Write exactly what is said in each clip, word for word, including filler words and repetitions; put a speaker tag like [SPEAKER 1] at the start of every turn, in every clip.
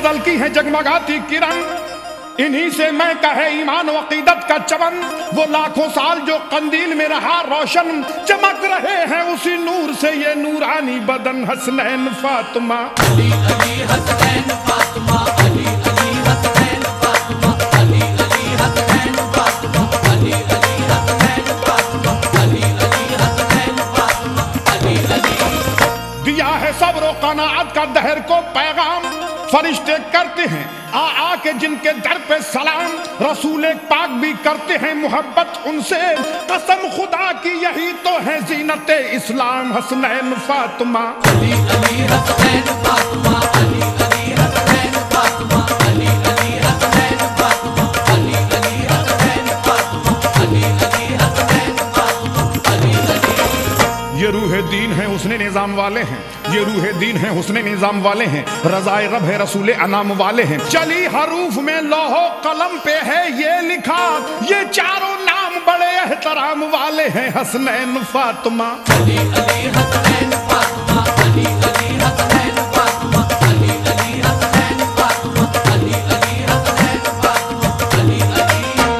[SPEAKER 1] अफजल की है जगमगाती किरण, इन्हीं से मैं कहे ईमान व अकीदत का चमन। वो लाखों साल जो कंदील में रहा रोशन, चमक रहे हैं उसी नूर से ये नूरानी बदन। हसनैन फातिमा
[SPEAKER 2] अली अली हसनैन फातिमा, अली अली हसनैन फातिमा, अली अली हसनैन फातिमा, अली अली हसनैन फातिमा, अली अली हसनैन फातिमा, अली अली।
[SPEAKER 1] दिया है सब्र व कनाअत का दहर को पैगाम, फरिश्ते करते हैं आ आ के जिनके दर पे सलाम। रसूल पाक भी करते हैं मोहब्बत उनसे, कसम खुदा की यही तो है जीनत इस्लाम। हसनैन फातिमा
[SPEAKER 2] अली अली हसनैन फातिमा, अली अली हसनैन फातिमा, अली अली हसनैन फातिमा, अली अली हसनैन फातिमा, अली अली हसनैन फातिमा, अली अली।
[SPEAKER 1] ये रूह दीन है उसने निजाम वाले हैं, ये रूह दीन है उसने निजाम वाले हैं। रज़ाए रब है रसूल अनाम वाले हैं। चली हरूफ में लोहो कलम पे है ये लिखा, ये चारों नाम बड़े एहतराम वाले हैं। हसनैन फातिमा
[SPEAKER 2] अली अली हसनैन फातिमा, अली अली हसनैन फातिमा, अली अली हसनैन फातिमा, अली अली हसनैन फातिमा, अली अली।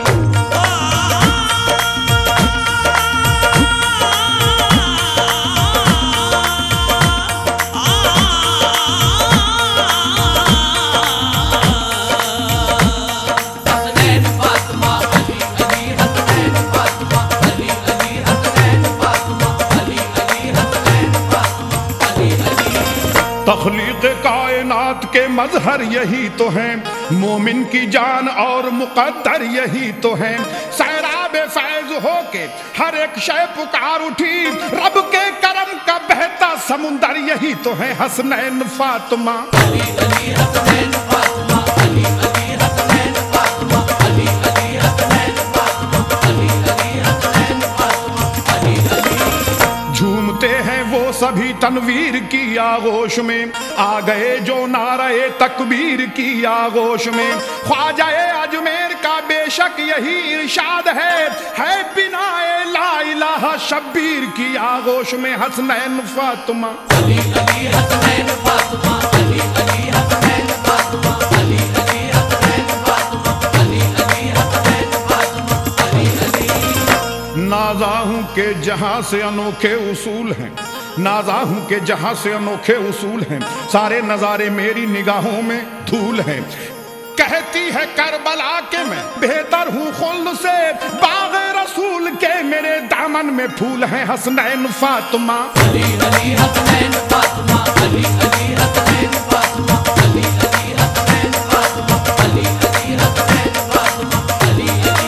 [SPEAKER 1] तख्लीक कायनात के मजहर यही तो हैं, मोमिन की जान और मुकद्दर यही तो हैं। सैराब फैज होके हर एक शय पुकार उठी, रब के करम का बहता समुंदर यही तो है। हसनैन फातिमा
[SPEAKER 2] अली अली हसनैन फातिमा, अली अली हसनैन फातिमा, अली अली हसनैन फातिमा, अली अली हसनैन फातिमा, अली अली।
[SPEAKER 1] झूमते हैं वो सभी तनवीर की आगोश में, आ गए जो नारे तकबीर की आगोश में। ख्वाजाए अजमेर का बेशक यही इरशाद है, है बिनाए ला इलाहा शब्बीर की आगोश में। हसनैन फातिमा
[SPEAKER 2] अली अली हसनैन फातिमा, अली अली हसनैन फातिमा, अली अली हसनैन फातिमा, अली अली हसनैन फातिमा, अली अली।
[SPEAKER 1] नाज़ाहूं के जहां से अनोखे उसूल हैं, नाज़ाहूं के जहां से अनोखे उसूल हैं। सारे नजारे मेरी निगाहों में धूल हैं। कहती है करबला के मैं बेहतर हूँ खुल्द से, बाग़ रसूल के मेरे दामन में फूल हैं। हसनैन फातिमा
[SPEAKER 2] अली अली हसनैन फातिमा, अली अली हसनैन फातिमा, अली अली हसनैन फातिमा, अली अली हसनैन फातिमा, अली अली।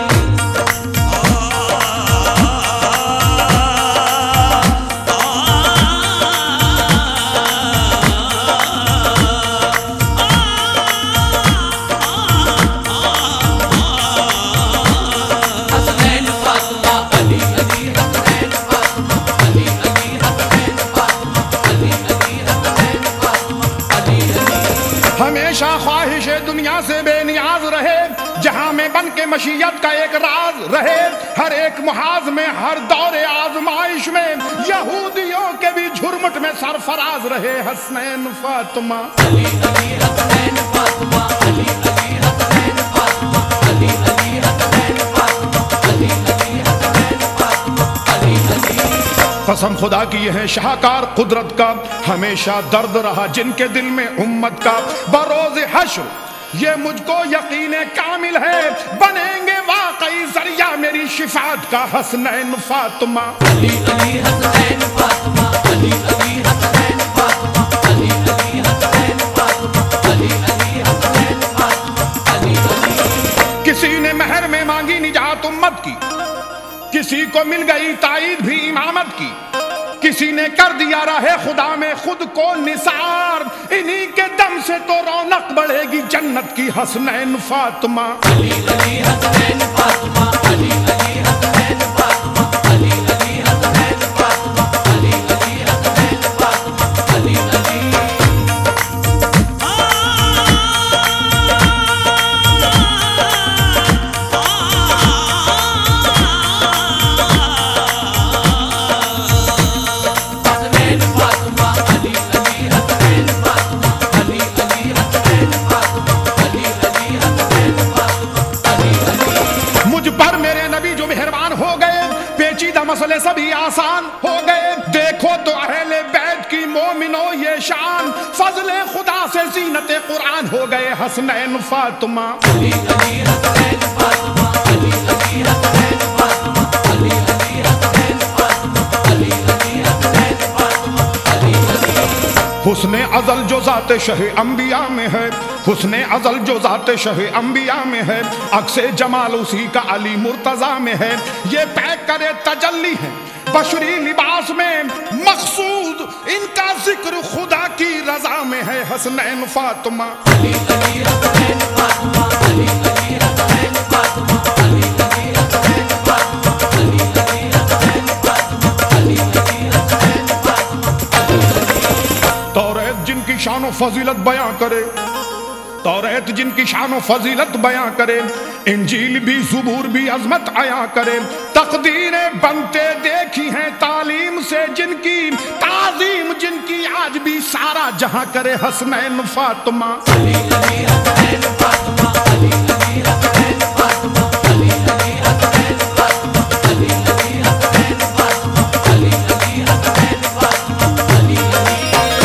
[SPEAKER 1] हमेशा ख्वाहिश दुनिया से बेनियाज रहे, जहां में बन के मशीयत का एक राज रहे। हर एक मुहाज में हर दौरे आजमाइश में, यहूदियों के भी झुरमुट में सरफराज रहे। हसनैन फातिमा
[SPEAKER 2] अली अली हसनैन फातिमा, अली अली हसनैन फातिमा, अली अली हसनैन फातिमा, अली अली हसनैन फातिमा, अली अली।
[SPEAKER 1] कसम खुदा की है शाहकार कुदरत का, हमेशा दर्द रहा जिनके दिल में उम्मत का। बरोज हश्र ये मुझको यकीन कामिल है, बनेंगे वाकई जरिया मेरी शिफात का। हसनैन फातिमा
[SPEAKER 2] अली अली हसनैन फातिमा, अली अली हसनैन फातिमा, अली अली हसनैन फातिमा, अली अली हसनैन फातिमा, अली अली।
[SPEAKER 1] किसी ने महर में मांगी निजात उम्मत की, किसी को मिल गई ताईद भी इमामत की। किसी ने कर दिया रहे खुदा में खुद को निसार, इन्हीं के दम से तो रौनक बढ़ेगी जन्नत की। हसनैन फातिमा
[SPEAKER 2] अली अली हसनैन फातिमा, अली अली हसनैन फातिमा, अली अली हसनैन फातिमा, अली अली हसनैन फातिमा, अली अली। हसनैन फातिमा, अली अली हसनैन फातिमा, अली अली हसनैन
[SPEAKER 1] मोमिनो ये शान, फजले खुदा से जीनते कुरान हो गए हसनैन फातिमा।
[SPEAKER 2] अली अली हसनैन फातिमा, अली अली हसनैन फातिमा, अली अली हसनैन फातिमा, अली अली हसनैन फातिमा, अली अली।
[SPEAKER 1] हुस्ने अज़ल जो ज़ाते शहे अंबिया में है, हुस्ने अज़ल जो ज़ाते शहे अंबिया में है, अक्से जमाल उसी का अली मुर्तज़ा में है। ये पैक करे तजल्ली है बशरी लिबास में, मकसूद इनका जिक्र खुदा की रजा में है हसनैन फातिमा।
[SPEAKER 2] अली अली हसनैन फातिमा, अली अली हसनैन फातिमा, अली अली हसनैन फातिमा, अली अली हसनैन फातिमा, अली अली हसनैन फातिमा, अली अली।
[SPEAKER 1] तौरात जिनकी शान व फजीलत बयां करे, तौरात जिनकी शान व फजीलत बयां करे, इंजील भी ज़ुबूर भी अजमत आया करे। तकदीरें बनते देखी हैं तालीम से जिनकी, ताज़ीम जिनकी आज भी सारा जहां करे हसनैन फातिमा।
[SPEAKER 2] अली अली हसनैन फातिमा, अली अली हसनैन फातिमा, अली अली हसनैन फातिमा, अली अली हसनैन फातिमा, अली अली हसनैन फातिमा, अली अली।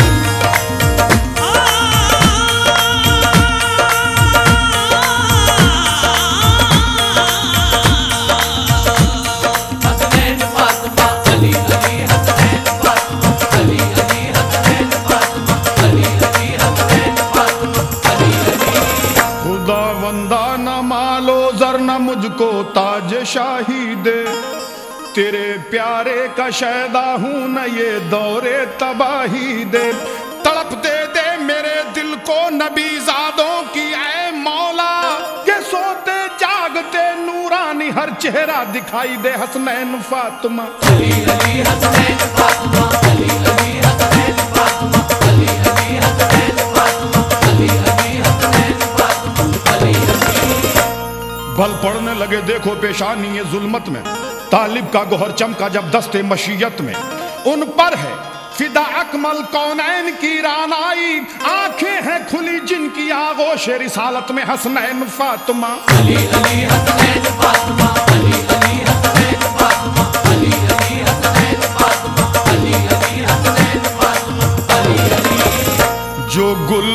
[SPEAKER 2] हसनैन फातिमा, अली अली हसनैन फातिमा, अली अली हसनैन फातिमा, अली अली हसनैन फातिमा, अली अली।
[SPEAKER 1] खुदा वंदा न मालो जर न मुझको ताज शाही दे, तेरे प्यारे का शैदा हूं न ये दौरे तबाही दे। तड़प दे दे मेरे दिल को नबी ज़ादों की ऐ मौला, ये सोते जागते नूरानी हर चेहरा दिखाई दे हसनैन फातिमा।
[SPEAKER 2] अली अली हसनैन फातिमा, अली अली हसनैन फातिमा, अली अली हसनैन फातिमा, अली अली हसनैन फातिमा, अली अली।
[SPEAKER 1] भल पड़ने लगे देखो पेशानी ये जुल्मत में, तालिब का गोहर चमका जब दस्ते मशीयत में। उन पर है फिदा अकमल कौनैन की रानाई, आंखें हैं खुली जिनकी आगोश रिसालत में हसनैन फातिमा।
[SPEAKER 2] अली अली हसनैन फातिमा, अली अली हसनैन फातिमा, अली अली हसनैन फातिमा, अली अली हसनैन फातिमा, अली अली।
[SPEAKER 1] जो गुल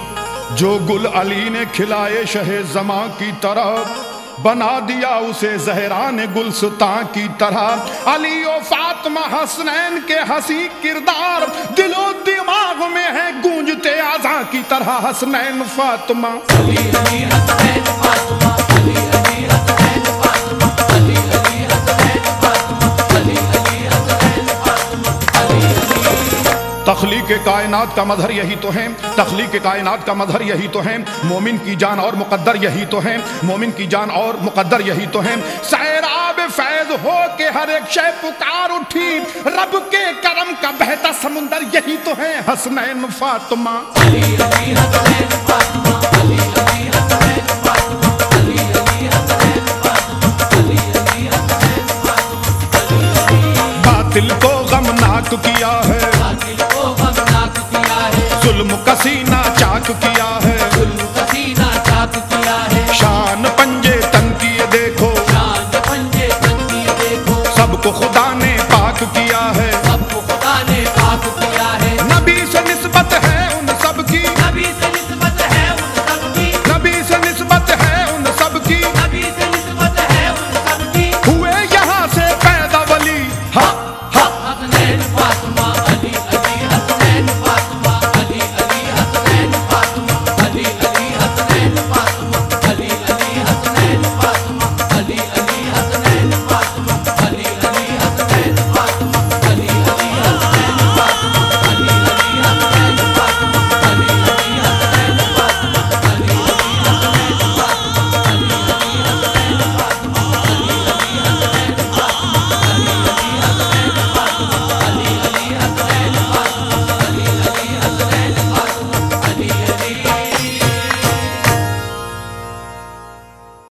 [SPEAKER 1] जो गुल अली ने खिलाए शहे जमा की तरह, बना दिया उसे जहरान गुलस्तां की तरह। अली ओ फातिमा हसनैन के हंसी किरदार, दिलो दिमाग में है गूंजते आज़ा की तरह हसनैन फातिमा।
[SPEAKER 2] अली अली हसनैन फातिमा, अली अली हसनैन फातिमा, अली अली हसनैन फातिमा, अली अली हसनैन फातिमा, अली अली।
[SPEAKER 1] तख्लीक कायनात का मजहर यही तो है, तख्लीक कायनात का मजहर यही तो है, मोमिन की जान और मुकद्दर यही तो है, मोमिन की जान और मुकद्दर यही तो है। सैराब फैज हो के हर एक शय पुकार उठी, रब के करम का बहता समुंदर यही तो है हसनैन फातिमा।
[SPEAKER 2] अली अली हसनैन फातिमा, अली अली हसनैन फातिमा, अली अली हसनैन फातिमा, अली अली हसनैन फातिमा, अली अली।
[SPEAKER 1] बातिल को गमनाक किया है,
[SPEAKER 2] बातिल को गमनाक किया है,
[SPEAKER 1] जुल्म का सीना चाक किया है,
[SPEAKER 2] जुल्म का सीना चाक किया है।
[SPEAKER 1] शान पंजे तन किए देखो,
[SPEAKER 2] शान पंजे तन किए देखो,
[SPEAKER 1] सबको खुदा ने पाक किया